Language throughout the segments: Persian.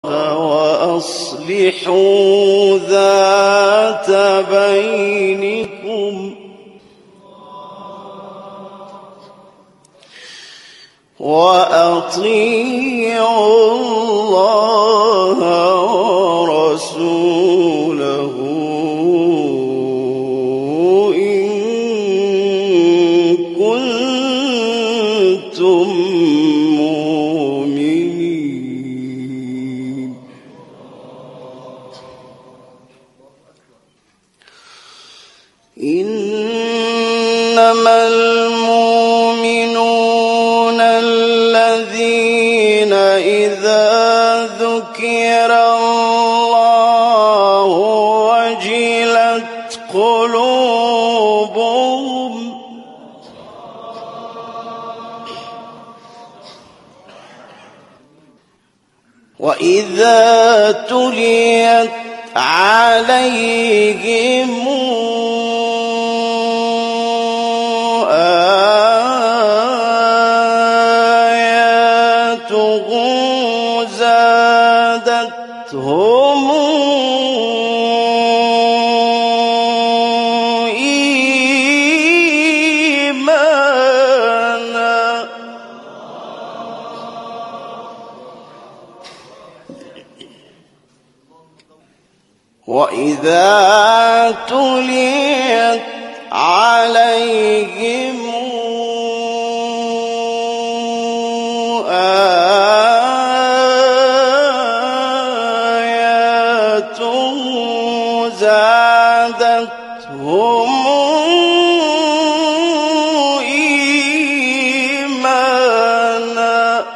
وأصلحوا ذات بينكم وأطيعوا الله ورسوله إن كنتم مؤمنين. إنما المؤمنون الذين إذا ذكر الله وجلت قلوبهم وإذا تليت عليهم آياته زادتهم إيمانا وإذا تليت عليهم آياته زادتهم إيمانا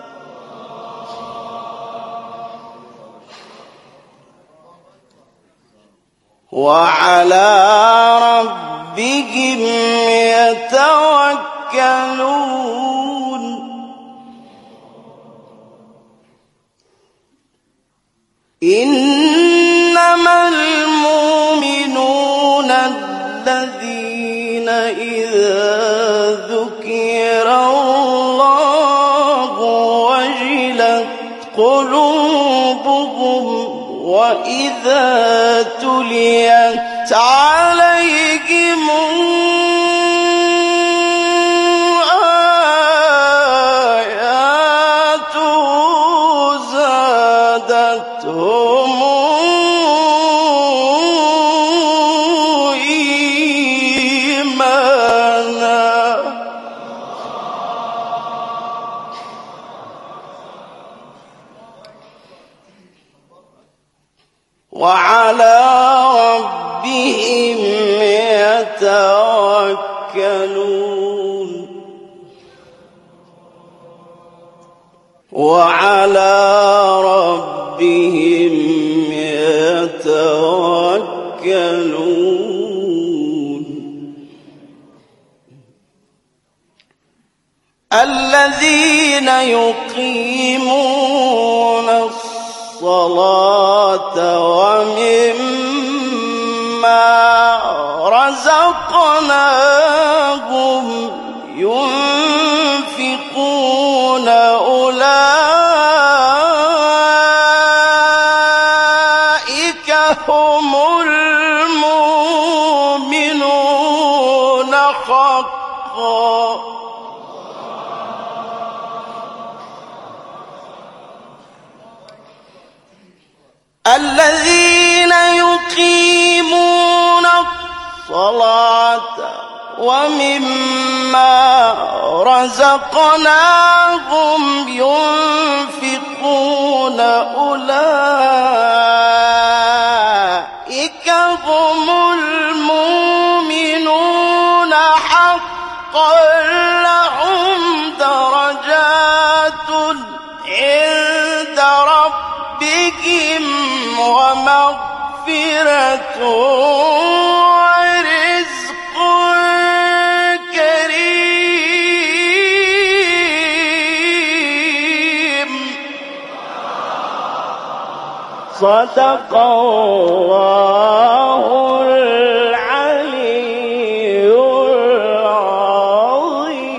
وعلى ربهم يتوكلون. إنما المؤمنون الذين إذا ذكر الله وجلت قلوبهم وإذا تليت عليهم آياته زادتهم إيمانا وعلى ربهم يتوكلون. وعلى ربهم يتوكلون. الذين يقيمون الصلاة ومما رزقناهم ينفقون أولئك هم المؤمنون حقا. الذين يقيمون الصلاة ومما رزقناهم ينفقون أولئك هم المؤمنون حقا لهم درجات عند ربهم ومغفرة ورزق كريم. صدق الله العلي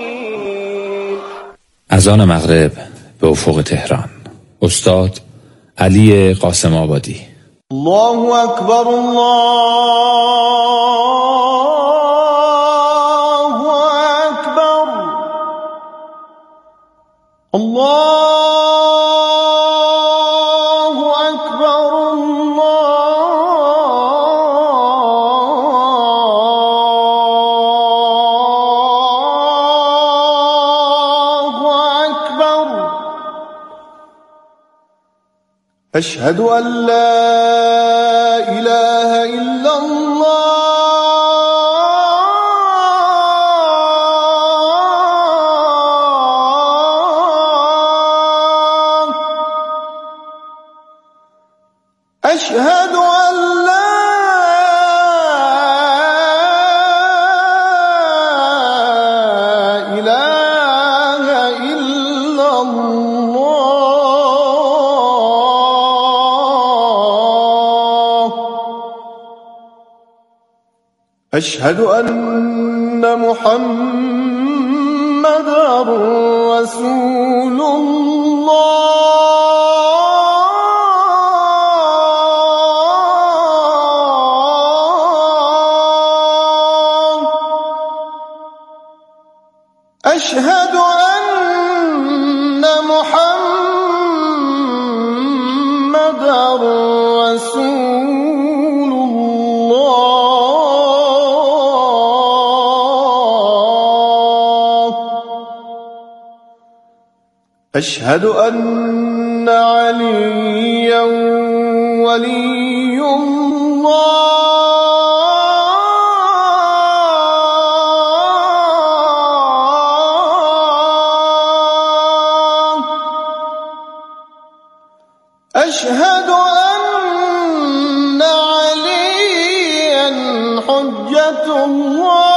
العظيم. اذان مغرب به افق تهران. استاد علی قاسم آبادی. الله اکبر، الله اکبر، الله اکبر، الله اکبر. اشهد ان لا اله الا الله، اشهد ان لا اله الا الله، أشهد أن محمدًا رسول الله، أشهد أن محمدًا رسول الله، أشهد أن عليا ولي الله، أشهد أن عليا حجة الله،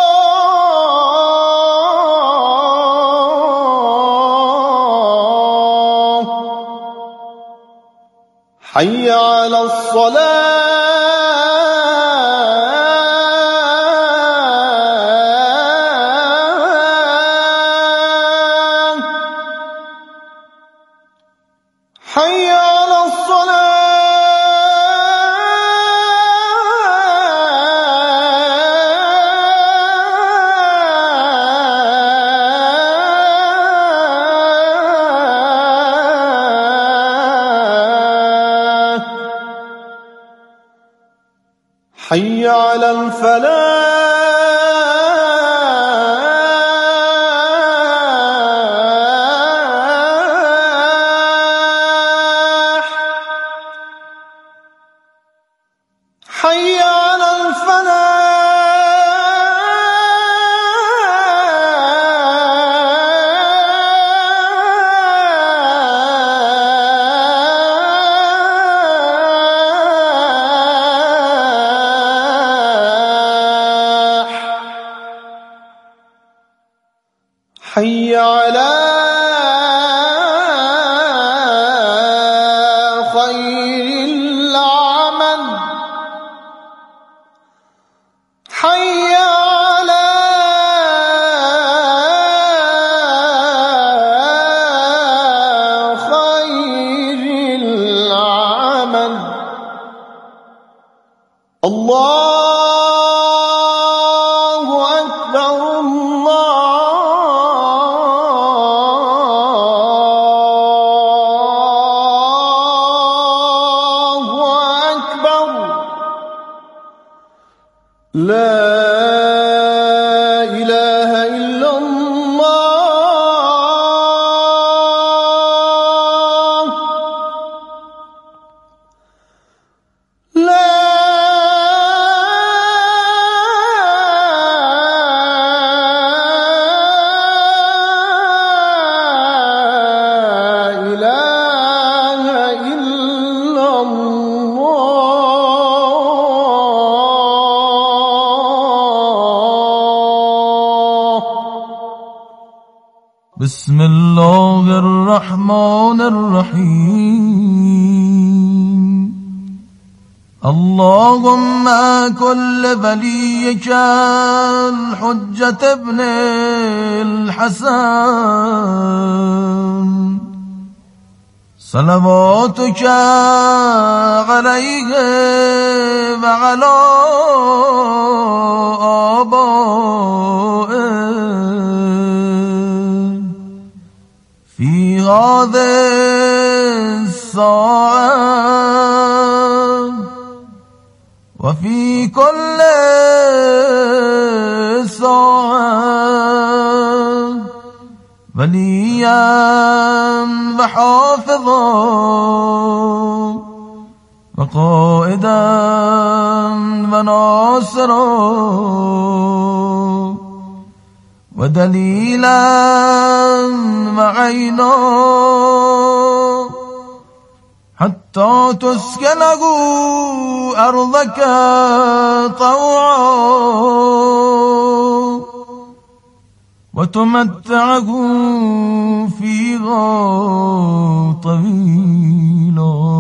حي على الصلاة، حي على الصلاة، حي على الفلاح، حي على الفلاح، حي على خير العمل، حي على خير العمل. الله أكبر، الله أكبر، لا إله إلا الله، لا إله إلا الله. بسم الله الرحمن الرحيم. اللهم كل وليك الحجة ابن الحسن صلواتك عليه وعلى آبائه في هذه الساعة وفي كل ساعة وليا وحافظا وقائدا وناصرا ودليلا وعينا حتى تسكنه أرضك طوعا وتمتعه فيها طويلا.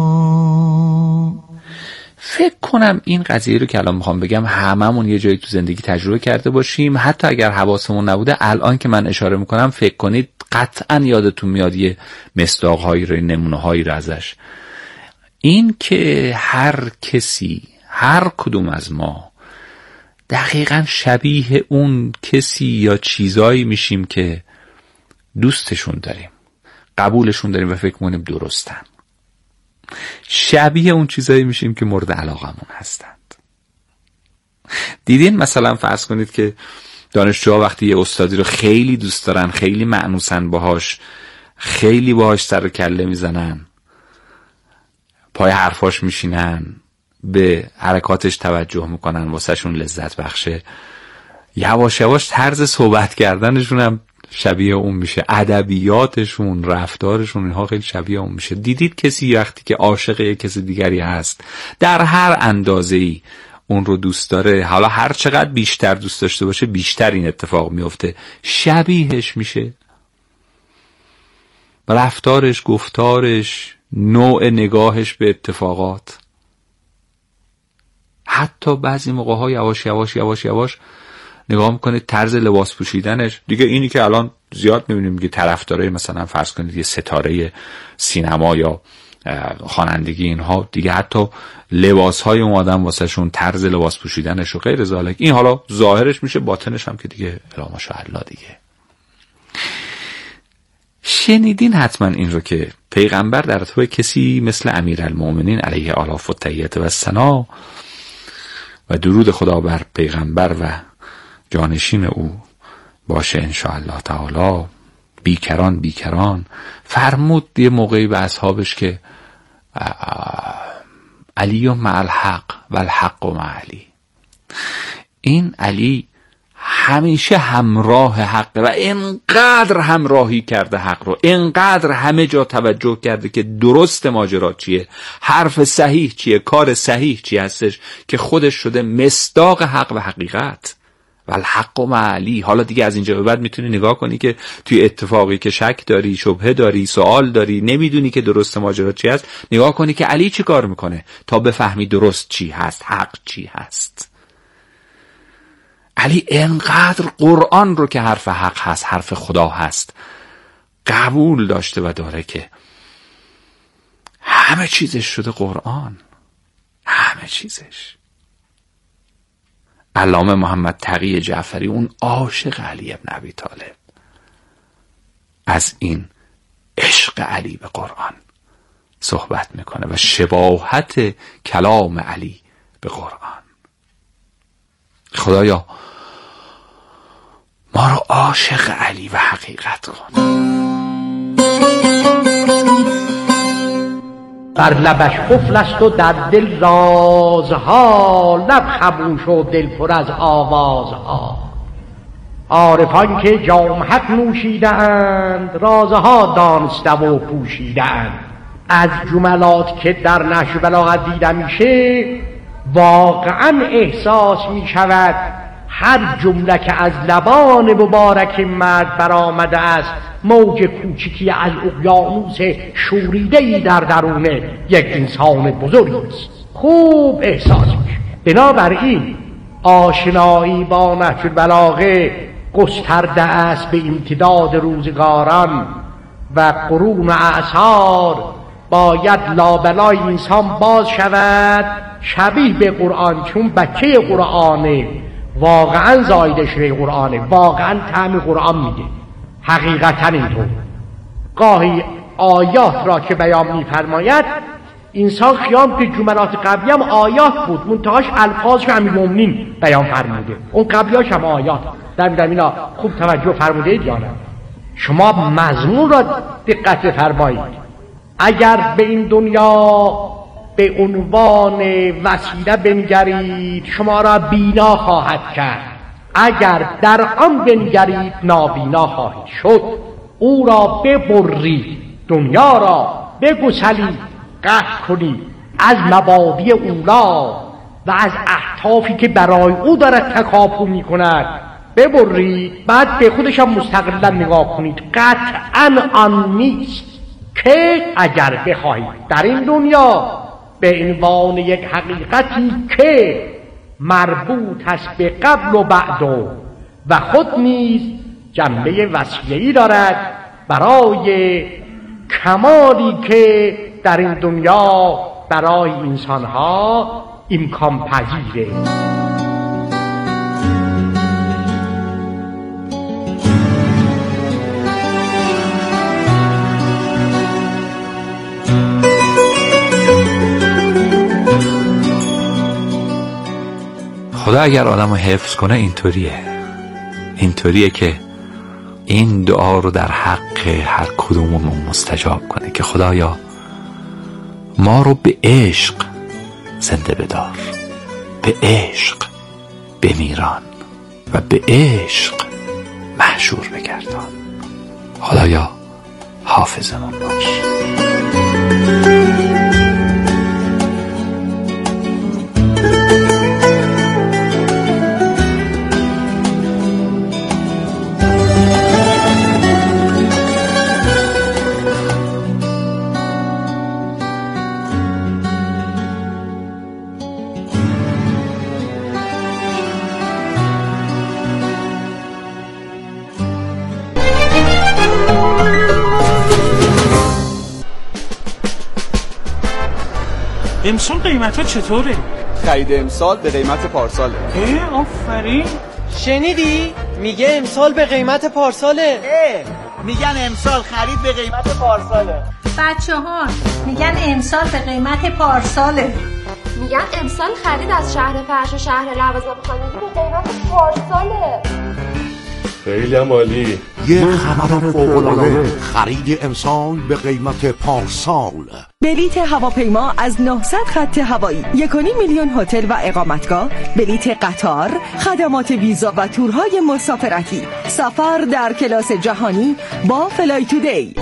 فکر کنم این قضیه رو که الان میخوام بگم هممون یه جایی تو زندگی تجربه کرده باشیم، حتی اگر حواسمون نبوده الان که من اشاره میکنم فکر کنید قطعا یادتون میاد یه مصداق‌هایی رو، نمونه‌هایی رو ازش. این که هر کسی، هر کدوم از ما دقیقاً شبیه اون کسی یا چیزایی میشیم که دوستشون داریم، قبولشون داریم و فکر می‌کنیم درستن. شبیه اون چیزایی میشیم که مورد علاقمون هستند. دیدین مثلا فرض کنید که دانشجوها وقتی یه استادی رو خیلی دوست دارن، خیلی مأنوسن باهاش، خیلی باهاش سر و کله میزنن، پای حرفاش میشینن، به حرکاتش توجه میکنن، واسه شون لذت بخشه، یواش یواش طرز صحبت کردنشون هم شبیه اون میشه، ادبیاتشون، رفتارشون، اینها خیلی شبیه اون میشه. دیدید کسی وقتی که عاشق یک کسی دیگری هست در هر اندازه‌ای اون رو دوست داره، حالا هر چقدر بیشتر دوست داشته باشه بیشتر این اتفاق میفته، شبیهش میشه. رفتارش، گفتارش، نوع نگاهش به اتفاقات، حتی بعضی موقع‌ها یواش یواش یواش یواش نگاه میکنید طرز لباس پوشیدنش. دیگه اینی که الان زیاد میبینیم که طرفدارای مثلا فرض کنید یه ستاره سینما یا خوانندگی، اینها دیگه حتی لباسهای اون آدم واسه شون، طرز لباس پوشیدنش و غیر ذالک، این حالا ظاهرش میشه، باطنش هم که دیگه الا ماشاءالله دیگه. شنیدین حتما این رو که پیغمبر در تو کسی مثل امیرالمومنین علیه آلاف و تحیت و ثنا و درود خدا بر پیغمبر و جانشین او باشه انشاءالله تعالی، بیکران فرمود یه موقعی به اصحابش که علی مع الحق و الحق مع علی، این علی همیشه همراه حق و اینقدر همراهی کرده حق رو، اینقدر همه جا توجه کرده که درست ماجرا چیه، حرف صحیح چیه، کار صحیح چی هستش، که خودش شده مصداق حق و حقیقت. و الحق مع علی. حالا دیگه از اینجا به بعد میتونی نگاه کنی که توی اتفاقی که شک داری، شبهه داری، سوال داری، نمیدونی که درست ماجرا چی هست، نگاه کنی که علی چی کار میکنه تا بفهمی درست چی هست، حق چی هست. علی انقدر قرآن رو که حرف حق هست، حرف خدا هست، قبول داشته و داره که همه چیزش شده قرآن، همه چیزش. علامه محمد تقی جعفری، اون عاشق علی ابن ابی طالب، از این عشق علی به قرآن صحبت میکنه و شباهت کلام علی به قرآن. خدایا ما رو عاشق علی و حقیقت کن. بر لبش قفل است و در دل رازها، لب خموش و دل پر از آوازها. عارفان که جام حق نوشیده اند، رازها دانسته و پوشیده اند. از جملات که در نهج بلاغت دیده میشه واقعا احساس میشود هر جمله که از لبان مبارک مرد برآمده است موج کوچکی از اقیانوس شوریده‌ای در درون یک انسان بزرگی است. خوب احساس میشه. بنابراین آشنایی با نهج البلاغه گسترده است به امتداد روزگاران و قرون اعصار باید لابلای انسان باز شود شبیه به قرآن، چون بچه قرآنه، واقعا زایده شده قرآنه، واقعا طعم قرآن میده. حقیقتا اینطور گاهی آیات را که بیان میفرماید انسان خیام که جملات قبلی هم آیات بود، منتهاش الفاظ که امیرالمومنین بیان فرموده، اون قبلیاش هم آیات. در اینا خوب توجه فرمودید یا نه؟ شما مضمون را دقت بفرمایید. اگر به این دنیا به عنوان وسیله بنگرید شما را بینا خواهد کرد، اگر در آن بنگرید نابینا خواهید شد. او را ببرید، دنیا را بگسلید، قطع کنید از مبادی اولا و از اهدافی که برای او دارد تکاپو می کند، ببرید، بعد به خودش هم مستقلا نگاه کنید. قطعا آن نیست که اگر بخواهید در این دنیا به عنوان یک حقیقتی که مربوط است به قبل و بعد و خود نیز جنبه وسیله‌ای دارد برای کمالی که در این دنیا برای انسانها امکان پذیره. خدا اگر آدمو حفظ کنه اینطوریه که این دعا رو در حق هر کدوممون مستجاب کنه که خدایا ما رو به عشق زنده بدار، به عشق بمیران و به عشق محشور بگردان. خدایا حافظمون باش. امسال قیمت ها چطوره؟ خرید امسال به قیمت پارساله. آفرین. شنیدی؟ میگه امسال به قیمت پارساله. میگن امسال خرید به قیمت پارساله. بچه‌ها میگن امسال به قیمت پارساله. میگن امسال خرید از شهر فرش و شهر لوازم خانگی به قیمت پارساله. خیلی عالی. یه خبر فوق‌العاده، خرید امسال به قیمت پارسال. بلیت هواپیما از 900 خط هوایی، 1.5 میلیون هتل و اقامتگاه، بلیت قطار، خدمات ویزا و تورهای مسافرتی، سفر در کلاس جهانی با فلای تودی.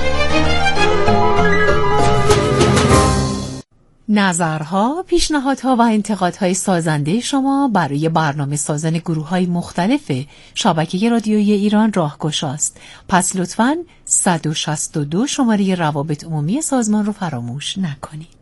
نظرها، پیشنهادها و انتقادهای سازنده شما برای برنامه سازن گروه‌های مختلف شبکه رادیویی ایران راهگشاست. پس لطفاً 162 شماره روابط عمومی سازمان رو فراموش نکنید.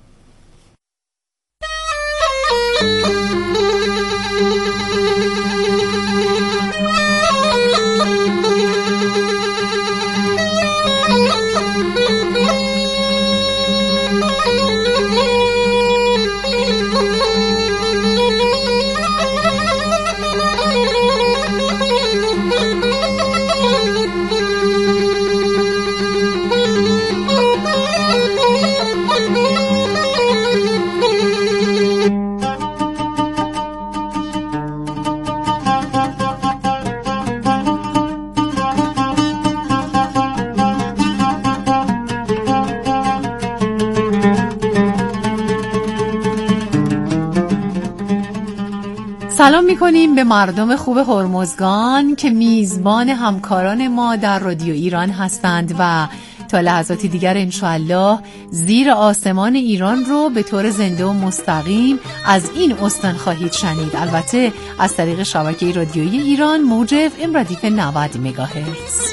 سلام میکنیم به مردم خوب هرمزگان که میزبان همکاران ما در رادیو ایران هستند و تا لحظاتی دیگر انشاءالله زیر آسمان ایران رو به طور زنده و مستقیم از این استان خواهید شنید، البته از طریق شبکه رادیویی ایران موج FM ردیف 90 مگاهرتز.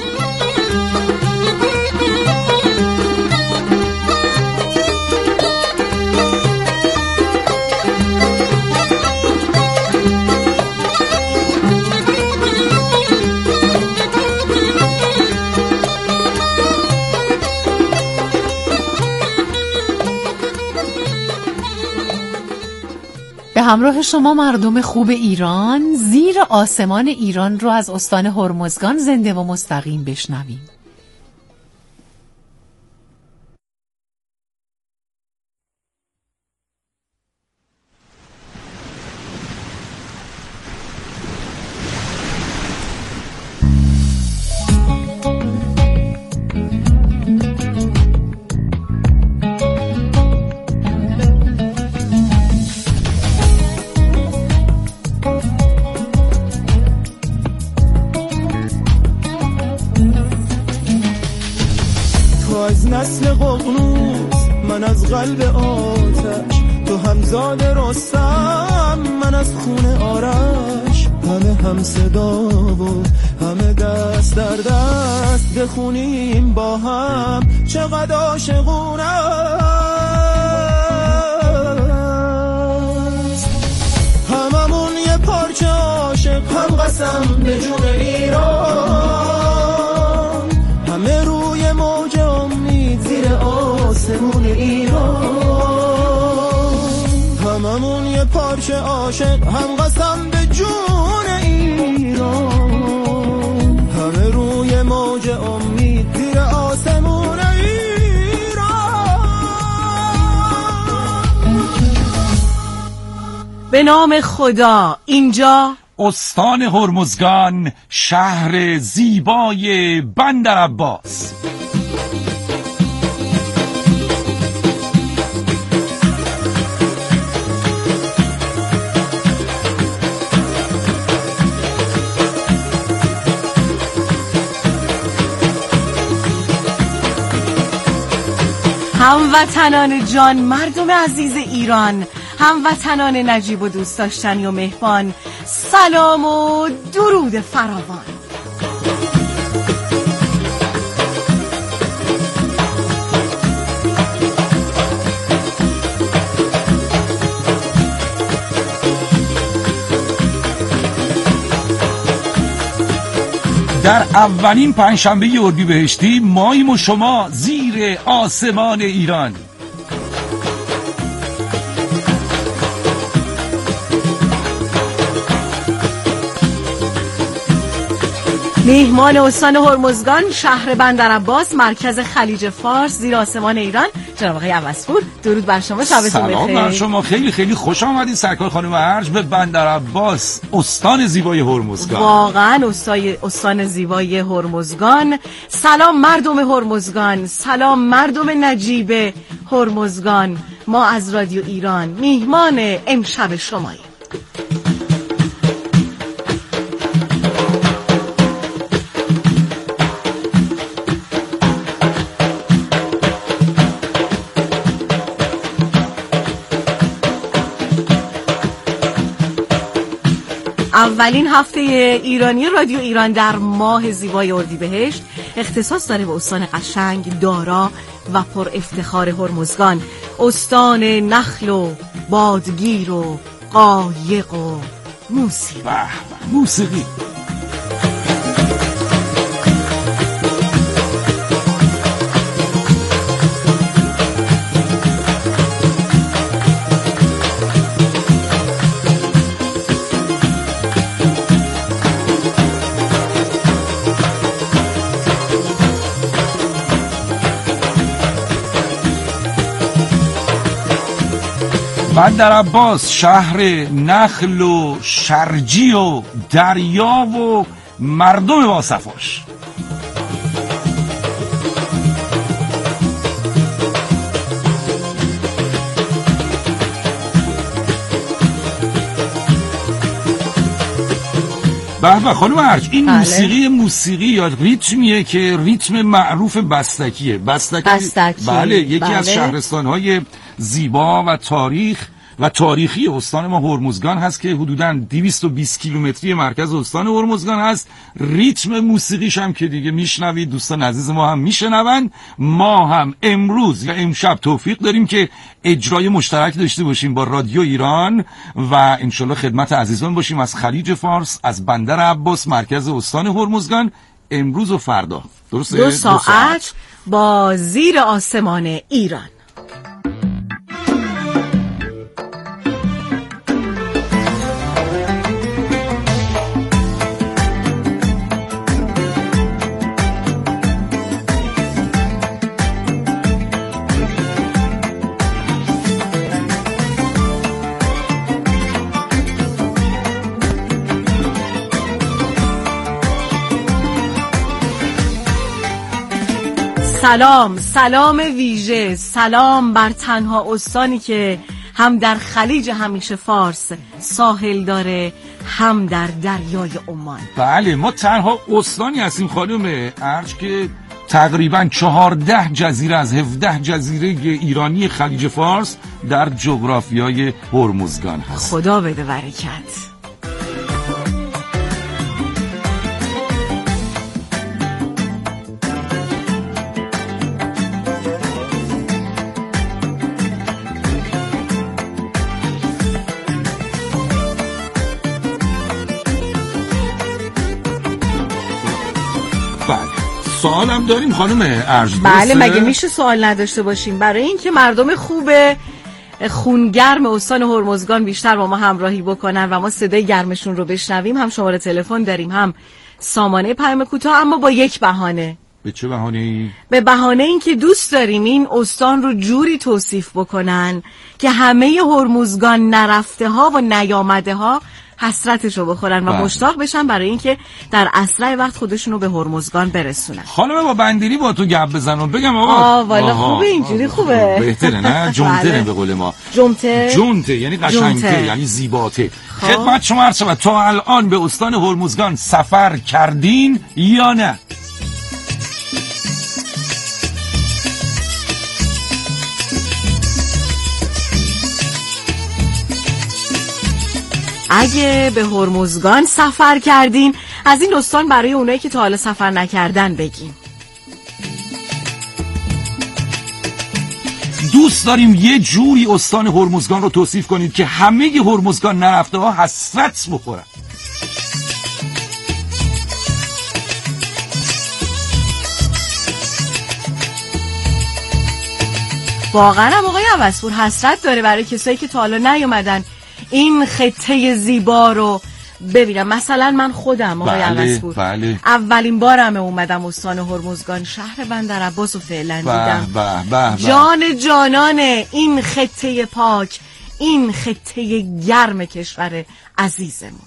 به همراه شما مردم خوب ایران، زیر آسمان ایران رو از استان هرمزگان زنده و مستقیم بشنویم. از نسل ققنوس من از قلب آتش، تو همزاد رستم من از خون آرش. همه هم صدا و همه دست در دست، بخونیم با هم چقدر عاشقونه است. هممون یه پارچه عاشق، هم قسم به جون ایران. همه روی موج امید زیر آسمون ایران. هممون یه پارچه عاشق، هم قسم به جون ایران. همه روی موج امید زیر آسمون ایران. به نام خدا. اینجا استان هرمزگان، شهر زیبای بندرعباس. هموطنان جان، مردم عزیز ایران، هموطنان نجیب و دوست داشتنی و مهربان، سلام و درود فراوان. در اولین پنجشنبه اردیبهشتی ماییم و شما زیر آسمان ایران. میهمان استان هرمزگان، شهر بندرعباس، مرکز خلیج فارس، زیر آسمان ایران، جناب آقای عوض‌پور، درود بر شما، شبتون بخیر. سلام بر شما، خیلی خیلی خوش آمدید سرکار خانم ارج به بندرعباس، استان زیبای هرمزگان. واقعا استان زیبای هرمزگان. سلام مردم هرمزگان، سلام مردم نجیب هرمزگان. ما از رادیو ایران میهمان امشب شماییم. اولین هفته ایرانی رادیو ایران در ماه زیبای اردیبهشت اختصاص داره به استان قشنگ، دارا و پر افتخار هرمزگان، استان نخل و بادگیر و قایق و موسیقی. موسیقی. بندرعباس، شهر نخل و شرجی و دریا و مردم باصفاش. به خانم ارج، این موسیقی یا ریتمیه که ریتم معروف بستکیه. بستکی. بله، یکی از شهرستان‌های زیبا و تاریخی استان ما هرمزگان هست که حدوداً 220 کیلومتری مرکز استان هرمزگان هست. ریتم موسیقیش هم که دیگه میشنوید، دوستان عزیز ما هم میشنون. ما هم امروز یا امشب توفیق داریم که اجرای مشترک داشته باشیم با رادیو ایران و انشالله خدمت عزیزان باشیم از خلیج فارس، از بندرعباس مرکز استان هرمزگان، امروز و فردا. درسته؟ 2 ساعت با زیر آسمان ایران. سلام ویژه، سلام بر تنها استانی که هم در خلیج همیشه فارس ساحل داره، هم در دریای عمان. بله، ما تنها استانی هستیم خانم ارج که تقریبا 14 جزیره از 17 جزیره ایرانی خلیج فارس در جغرافیای هرمزگان هست. خدا بده برکت. سوالم داریم خانم ارج. بله، مگه میشه سوال نداشته باشیم؟ برای اینکه مردم خوب خونگرم استان هرمزگان بیشتر با ما همراهی بکنن و ما صدای گرمشون رو بشنویم، هم شماره تلفن داریم، هم سامانه پیام کوتاه، اما با یک بهانه. به چه بهانه‌ای؟ به بهانه اینکه دوست داریم این استان رو جوری توصیف بکنن که همه هرمزگان نرفته ها و نیامده ها حسرتشو بخورن و مشتاق بشن برای اینکه در اسرع وقت خودشونو به هرمزگان برسونن. خانم با بندری با تو گپ بزنم بگم آقا والا خوبه، اینجوری خوبه، بهتره نه؟ جمته به قول ما جمته یعنی قشنگه، یعنی زیباته. خدمت شما عرض شود تا الان به استان هرمزگان سفر کردین یا نه؟ اگه به هرمزگان سفر کردین، از این استان برای اونایی که تا حالا سفر نکردن بگین. دوست داریم یه جوری استان هرمزگان رو توصیف کنید که همه هرمزگان نرفته ها حسرت بخورن. واقعا هم آقای عوضپور حسرت داره برای کسایی که تا حالا نیومدن این خطه زیبا رو ببینم. مثلا من خودم آقای عوضپور اولین بارم اومدم استان هرمزگان، شهر بندرعباس رو فعلا دیدم. جان جانان این خطه پاک، این خطه گرم کشور عزیزمون.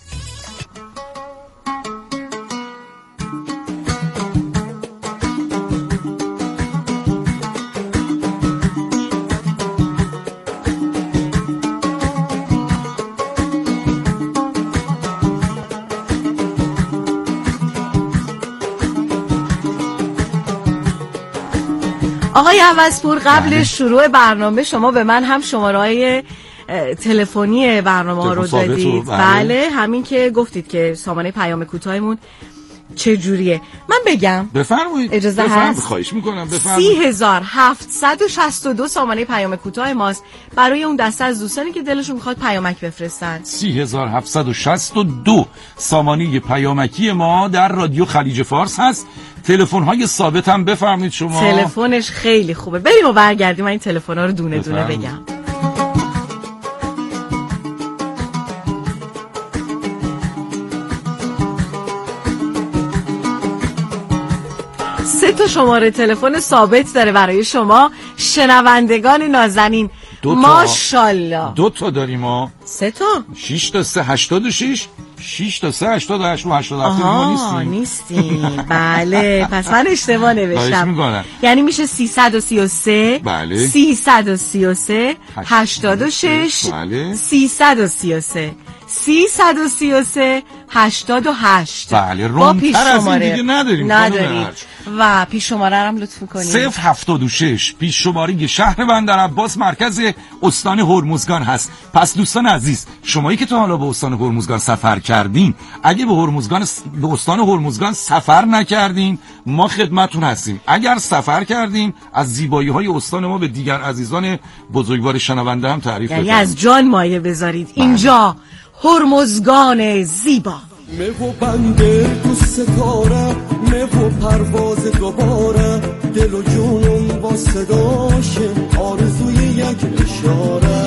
آقای عوضپور قبل شروع برنامه شما به من هم شماره‌های تلفنی برنامه ها رو دادید. بله، همین که گفتید که سامانه پیام کوتاهمون چه جوریه. من بگم بفرمایید. اجازه هست؟ خواهش میکنم بفرمایید. 3762 سامانه پیام کوتاه ماست برای اون دسته از دوستانی که دلشون میخواد پیامک بفرستن. 3762 سامانه پیامکی ما در رادیو خلیج فارس هست. تلفن های ثابت هم بفرمایید شما. تلفنش خیلی خوبه. بریم و برگردیم من این تلفن ها رو دونه دونه بگم. سه تا شماره تلفن ثابت داره برای شما شنوندگان نازنین. ماشاءالله. 2 تا داریم ما. 3 تا. 6 تا 3 86 6 تا 3 88 و 87 ما نیستیم. بله، پس من اشتباه نوشتم. یعنی میشه 333 بله 333 86 بله 333 333 88. بله، رونتر از این دیگه نداریم. و پیش شماره هم لطف کنید. 076 پیش شماره شهر بندرعباس مرکز استان هرمزگان هست. پس دوستان عزیز، شمایی که تا حالا به استان هرمزگان سفر کردین، اگه به استان هرمزگان سفر نکردین، ما خدمتون هستیم. اگر سفر کردین، از زیبایی های استان ما به دیگر عزیزان بزرگوار شنونده هم تعریف یعنی از جان مایه بذارید. اینجا هرمزگان زیبا. مهو بنده تو ستاره، مهو پرواز دوباره، دل و جونم با صداشه، آرزوی یک اشاره.